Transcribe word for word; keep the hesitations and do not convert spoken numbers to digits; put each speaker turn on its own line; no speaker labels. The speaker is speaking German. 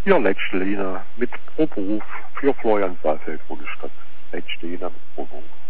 Ihr Letzte Linie mit Pro Beruf für Florian Saalfeld, Bundesstadt. Letzte Linie mit Pro Beruf.